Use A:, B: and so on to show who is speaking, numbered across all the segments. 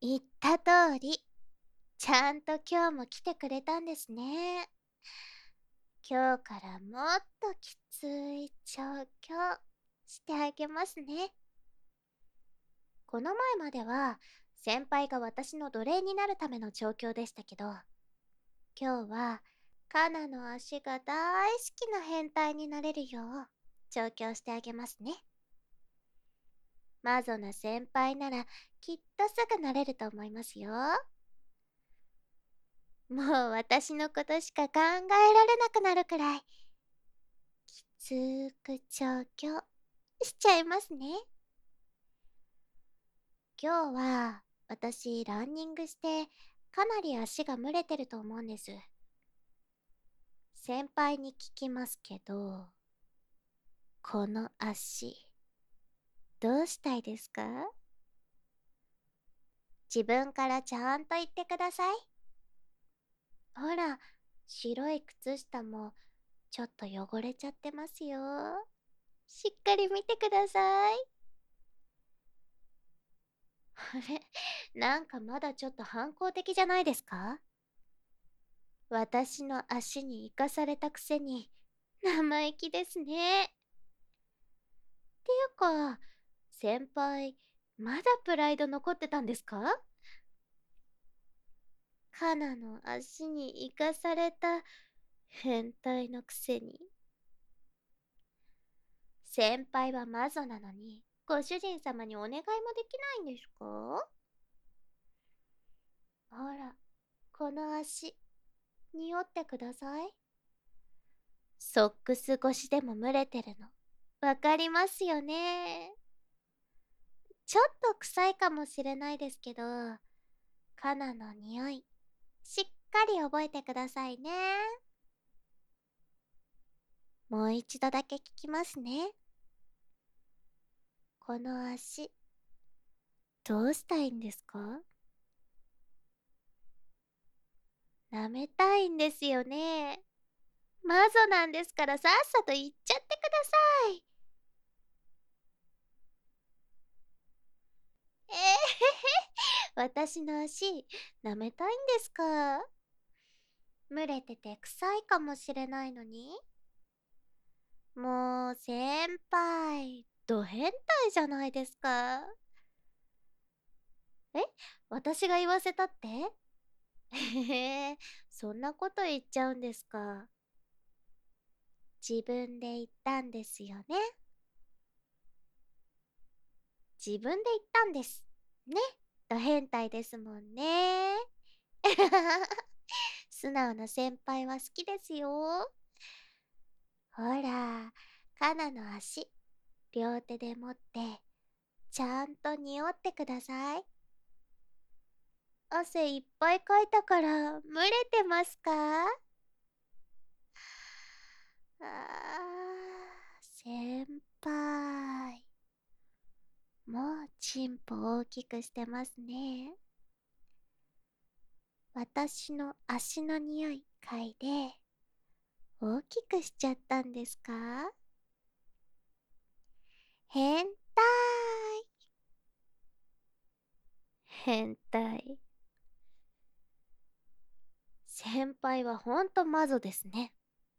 A: 言った通り、ちゃんと今日も来てくれたんですね。今日からもっときつい調教してあげますね。この前までは先輩が私の奴隷になるための調教でしたけど、今日はカナの足が大好きな変態になれるよう調教してあげますね。マゾな先輩ならきっとすぐなれると思いますよ。もう私のことしか考えられなくなるくらいきつく調教しちゃいますね。今日は私ランニングしてかなり足が蒸れてると思うんです。先輩に聞きますけど、この足どうしたいですか？自分からちゃんと言ってください。ほら、白い靴下もちょっと汚れちゃってますよ。しっかり見てください。あれ、なんかまだちょっと反抗的じゃないですか？私の足に生かされたくせに生意気ですね。っていうか、先輩、まだプライド残ってたんですか？カナの足に生かされた変態のくせに。先輩はマゾなのに、ご主人様にお願いもできないんですか？ほら、この足、匂ってください。ソックス越しでも蒸れてるの。わかりますよね。ちょっと臭いかもしれないですけど、カナの匂い、しっかり覚えてくださいね。もう一度だけ聞きますね。この足、どうしたいんですか？舐めたいんですよね。マゾなんですからさっさと言っちゃってください。えへへ、私の足、舐めたいんですか？蒸れてて臭いかもしれないのに。もう先輩、ド変態じゃないですか。え、私が言わせたって？へへ、そんなこと言っちゃうんですか。自分で言ったんですよね。自分で言ったんです。ね。ド変態ですもんね。素直な先輩は好きですよ。ほら、カナの足、両手で持って、ちゃんと匂ってください。汗いっぱいかいたから蒸れてますか？あ先輩。もうチンポ大きくしてますね。私の足の匂い嗅いで大きくしちゃったんですか？変態。変態。先輩はほんとマゾですね。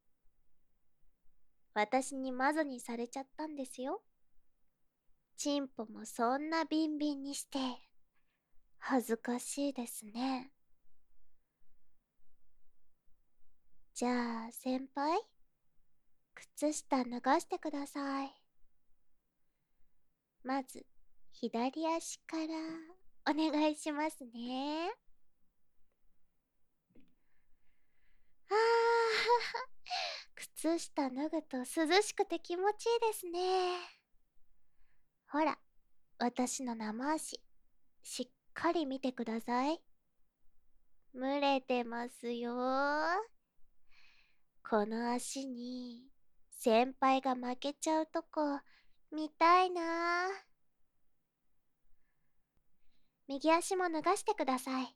A: 私にマゾにされちゃったんですよ。チンポもそんなビンビンにして、恥ずかしいですね。じゃあ、先輩、靴下脱がしてください。まず、左足からお願いしますね。あー、靴下脱ぐと涼しくて気持ちいいですね。ほら、私の生足、しっかり見てください。蒸れてますよ。この足に、先輩が負けちゃうとこ、見たいな。右足も脱がしてください。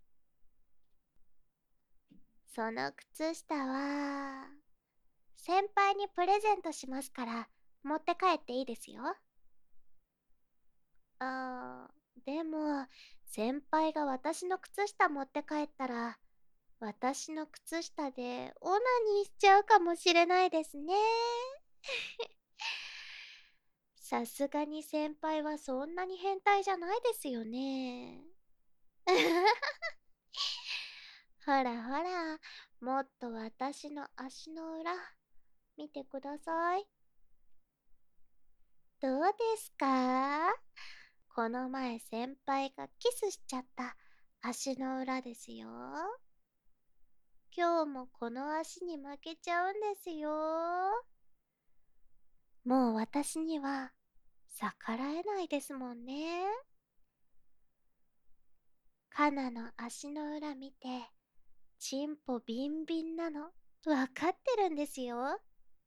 A: その靴下は、先輩にプレゼントしますから、持って帰っていいですよ。でも、 先輩が私の靴下持って帰ったら、私の靴下でオナニーしちゃうかもしれないですね。さすがに先輩はそんなに変態じゃないですよね。ほらほら、もっと私の足の裏、見てください。どうですか？この前先輩がキスしちゃった足の裏ですよ。今日もこの足に負けちゃうんですよ。もう私には逆らえないですもんね。カナの足の裏見て、チンポビンビンなのわかってるんですよ。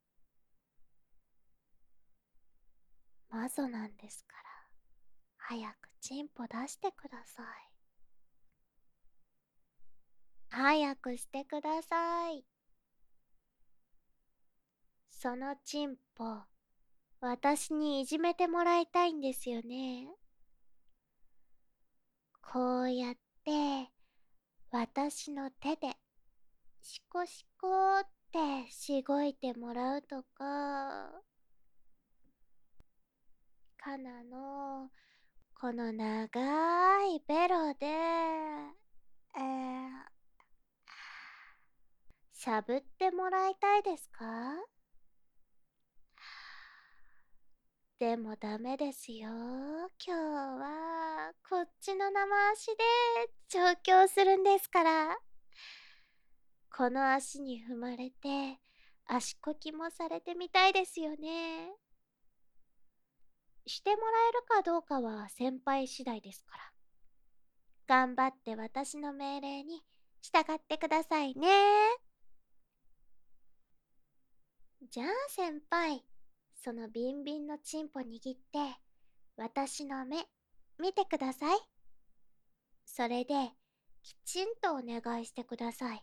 A: マゾなんですから、早くチンポ出してください。早くしてください。そのチンポ、私にいじめてもらいたいんですよね。こうやって、私の手で、シコシコってしごいてもらうとか、カナの、この長いベロで、しゃぶってもらいたいですか？でもダメですよ。今日は、こっちの生足で調教するんですから。この足に踏まれて、足こきもされてみたいですよね。してもらえるかどうかは先輩次第ですから。頑張って私の命令に従ってくださいね。じゃあ先輩、そのビンビンのチンポ握って、私の目、見てください。それで、きちんとお願いしてください。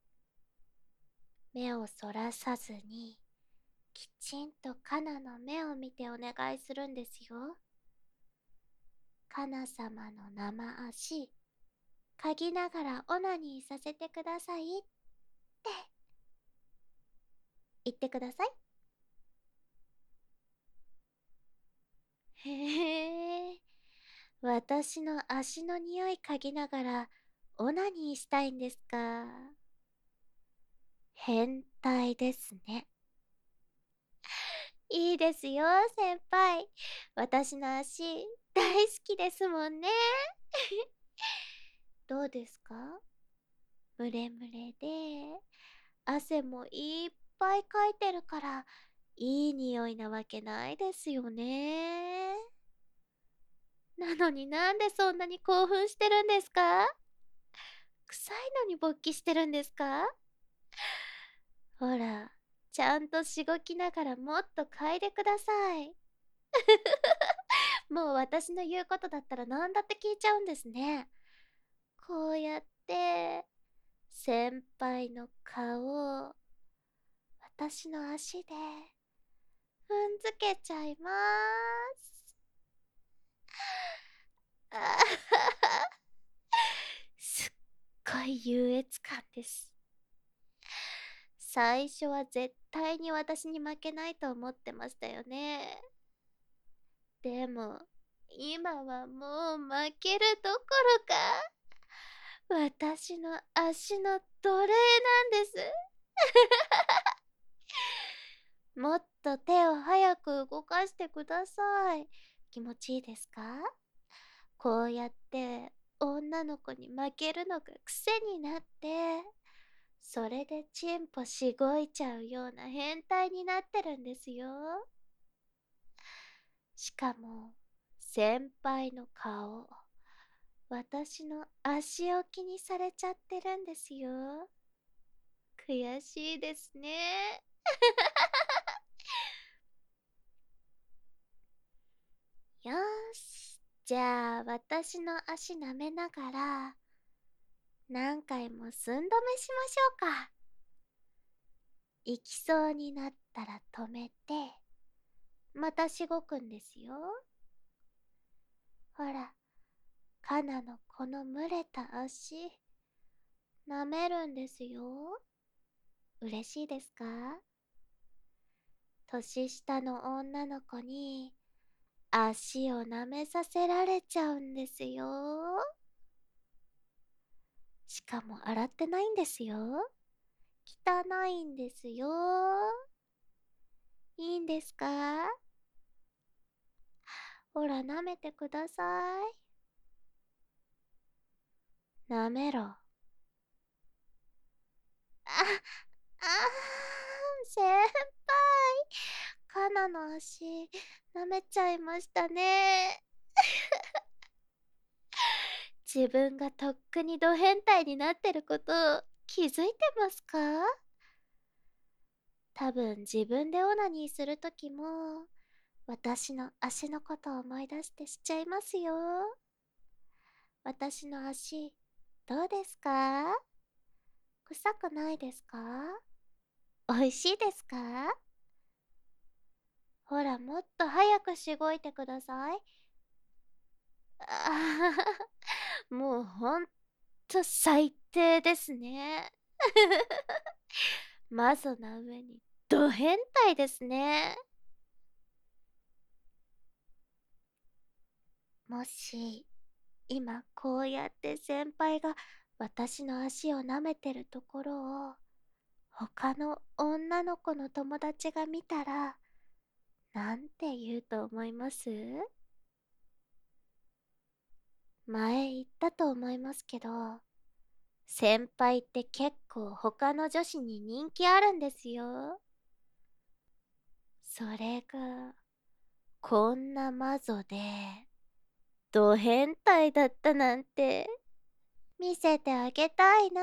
A: 目をそらさずに、きちんとカナの目を見てお願いするんですよ。カナ様の生足、嗅ぎながらオナニーさせてくださいって言ってください。へえ、私の足の匂い嗅ぎながらオナニーしたいんですか？変態ですね。いいですよ、先輩。私の足、大好きですもんね。どうですか？ムレムレで、汗もいっぱいかいてるから、いい匂いなわけないですよね。なのになんでそんなに興奮してるんですか？臭いのに勃起してるんですか？ほら、ちゃんとしごきながらもっと嗅いでください。もう私の言うことだったら何だって聞いちゃうんですね。こうやって、先輩の顔を私の足で踏んづけちゃいます。あははすっごい優越感です。最初は絶対に私に負けないと思ってましたよね。でも、今はもう負けるどころか、私の足の奴隷なんです。もっと手を早く動かしてください。気持ちいいですか？こうやって女の子に負けるのが癖になって、それでチンポしごいちゃうような変態になってるんですよ。しかも、先輩の顔、私の足置きにされちゃってるんですよ。悔しいですね。よーし。じゃあ、私の足舐めながら、何回も寸止めしましょうか。行きそうになったら止めて、またしごくんですよ。ほら、 カナのこの蒸れた足、舐めるんですよ。嬉しいですか？年下の女の子に足を舐めさせられちゃうんですよ。しかも洗ってないんですよ。汚いんですよ。いいんですか？ほら、舐めてください。舐めろ。あ、先輩。カナの足、舐めちゃいましたね。自分がとっくにド変態になってること気づいてますか？多分自分でオナニーするときも私の足のことを思い出してしちゃいますよ。私の足、どうですか？臭くないですか？美味しいですか？ほら、もっと早くしごいてください。あーもうほんと最低ですね。マゾな上にド変態ですね。もし今こうやって先輩が私の足を舐めてるところを他の女の子の友達が見たらなんて言うと思います？前言ったと思いますけど、先輩って結構他の女子に人気あるんですよ。それがこんなマゾでド変態だったなんて見せてあげたいな。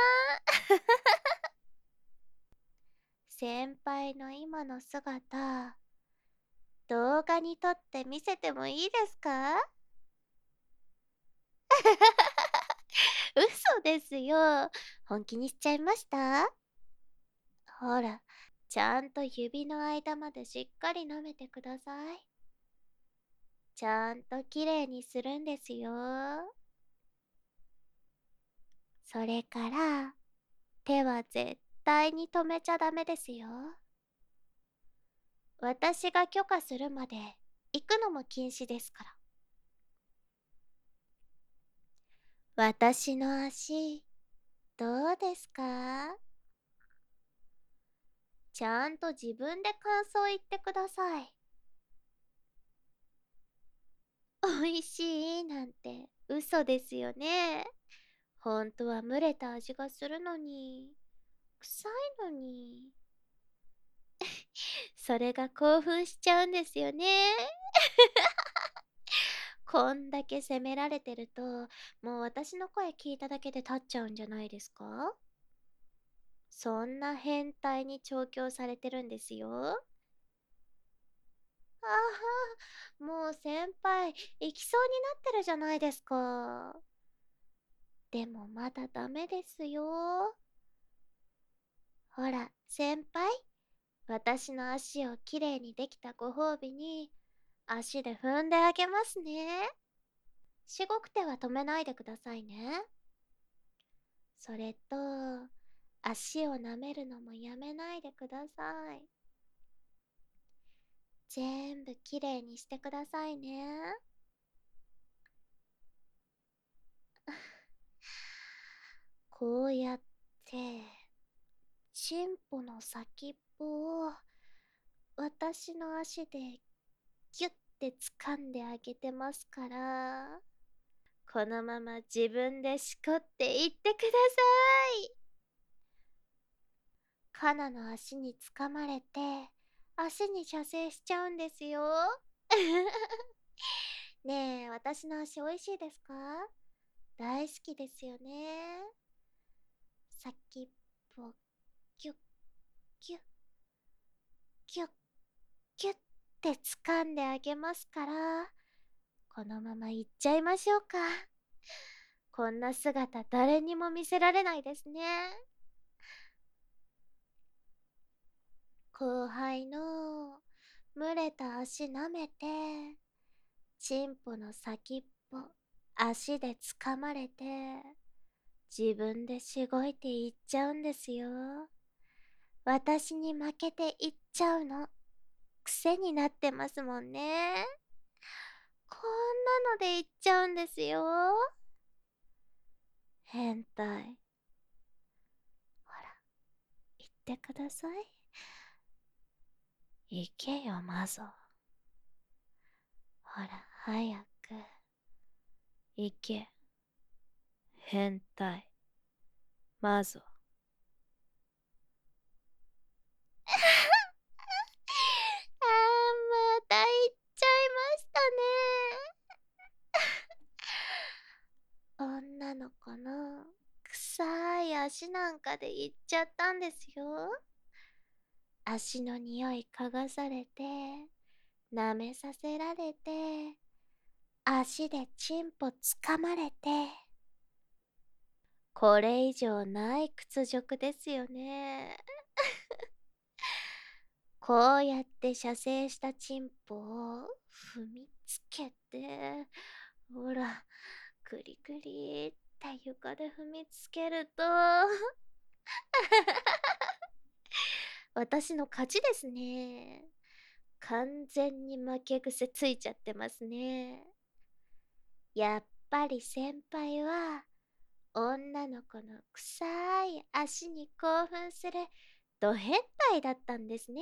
A: 先輩の今の姿、動画に撮って見せてもいいですか？嘘ですよ。本気にしちゃいました？ほら、ちゃんと指の間までしっかり舐めてください。ちゃんときれいにするんですよ。それから、手は絶対に止めちゃダメですよ。私が許可するまで行くのも禁止ですから。私の足、どうですか？ちゃんと自分で感想言ってください。美味しいなんて嘘ですよね。本当は蒸れた味がするのに、臭いのに。それが興奮しちゃうんですよね。こんだけ責められてると、もう私の声聞いただけで立っちゃうんじゃないですか？そんな変態に調教されてるんですよ。ああ、もう先輩、行きそうになってるじゃないですか。でもまだダメですよ。ほら、先輩、私の足をきれいにできたご褒美に、足で踏んであげますね。しごくては止めないでくださいね。それと、足を舐めるのもやめないでください。全部きれいにしてくださいね。こうやって、チンポの先っぽを私の足でギュッて掴んであげてますから、このまま自分でしこっていってください。カナの足につかまれて、足に射精しちゃうんですよ。ねえ、私の足おいしいですか？大好きですよね。先っぽ、ギュッ、ギュッ、ギュッ、ギュッって掴んであげますから、このまま行っちゃいましょうか。こんな姿誰にも見せられないですね。後輩の蒸れた足舐めて、チンポの先っぽ足で掴まれて、自分でしごいていっちゃうんですよ。私に負けていっちゃうの。癖になってますもんね。こんなのでいっちゃうんですよ。変態。ほら、言ってください。行けよ、マゾ。ほら、早く。行け。変態。マゾ。また行っちゃいましたね。女の子の臭い足なんかで行っちゃったんですよ。足の匂い嗅がされて、舐めさせられて、足でチンポ掴まれて、これ以上ない屈辱ですよね。こうやって射精したチンポを踏みつけて、ほら、クリクリって床で踏みつけると私の勝ちですね。完全に負け癖ついちゃってますね。やっぱり先輩は女の子の臭い足に興奮するド変態だったんですね。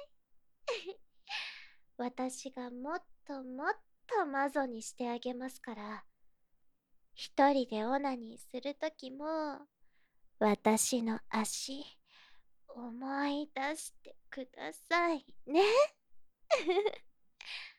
A: 私がもっともっとマゾにしてあげますから、一人でオナニーするときも、私の足、思い出してくださいね。